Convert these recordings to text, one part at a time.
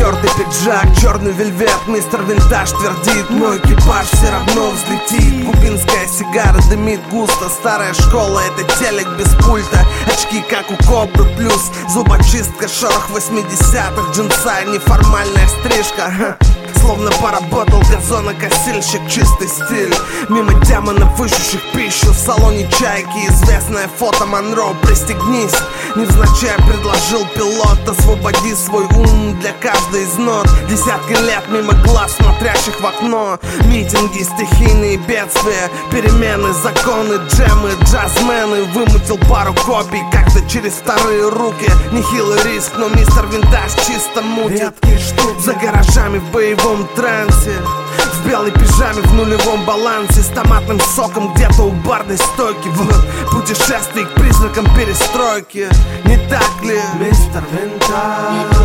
потертый пиджак, черный вельвет, мистер Винтаж твердит: мой экипаж все равно взлетит. Кубинская сигара дымит густо, старая школа — это телек без пульта. Очки как у Кобры плюс зубочистка, шорох 80-х, джинса, неформальная стрижка. Словно поработал газонокосильщик, чистый стиль. Мимо демонов, ищущих пищу, в салоне чайки известное фото Монро. Пристегнись, невзначай предложил пилот. Освободи свой ум для каждой из нот. Десятки лет мимо глаз, смотрящих в окно. Митинги, стихийные бедствия, перемены, законы, джемы, джазмены. Вымутил пару копий как-то через вторые руки. Нехилый риск, но мистер Винтаж чисто мутит. За гаражами в боевом трансе, в белой пижаме, в нулевом балансе, с томатным соком где-то у барной стойки, в путешествии к призракам перестройки. Не так ли, мистер Винтаж?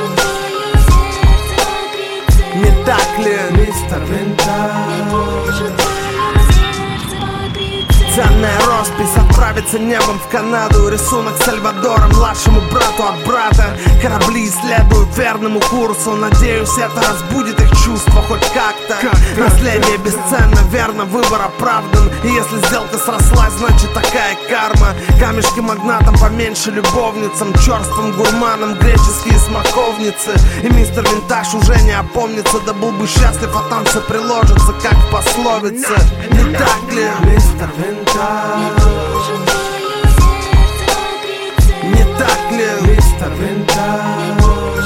Не так ли, мистер Винтаж? Ценная роспись отправится небом в Канаду. Рисунок Сальвадора младшему брату от брата. Корабли исследуют верному курсу. Надеюсь, это разбудит их чувства хоть как-то. Наследие бесценно, верно, выбор оправдан. И если сделка срослась, значит такая карма. Камешки магнатам поменьше, любовницам, черствым гурманам греческие смоковницы. И мистер Винтаж уже не опомнится. Да был бы счастлив, а там все приложится, как в пословице. Не так ли, мистер Винтаж? Не так ли, мистер Винтаж?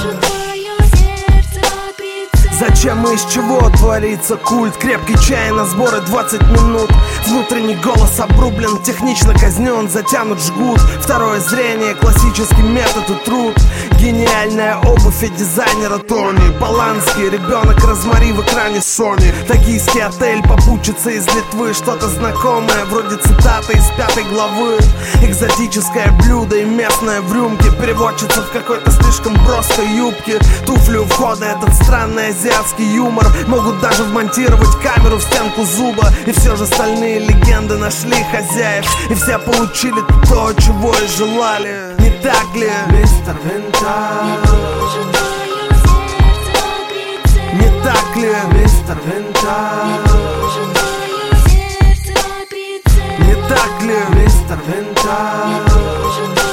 Зачем и из чего творится культ? Крепкий чай на сборы 20 минут. Внутренний голос обрублен, технично казнен, затянут жгут. Второе зрение, классический метод и труд. Гениальная обувь и дизайнера Тони. Поланский, ребенок Розмари в экране Sony. Токийский отель, попутчица из Литвы. Что-то знакомое, вроде цитаты из 5 главы. Экзотическое блюдо и местное в рюмке. Переводчица в какой-то слишком броской юбке. Туфли у входа, этот странный азиатский юмор. Могут даже вмонтировать камеру в стенку зуба. И все же стальные легенды нашли хозяев. И все получили то, чего и желали. Не так ли, мистер Винтаж? Не так ли, мистер Винтаж? Не так ли, мистер Винтаж?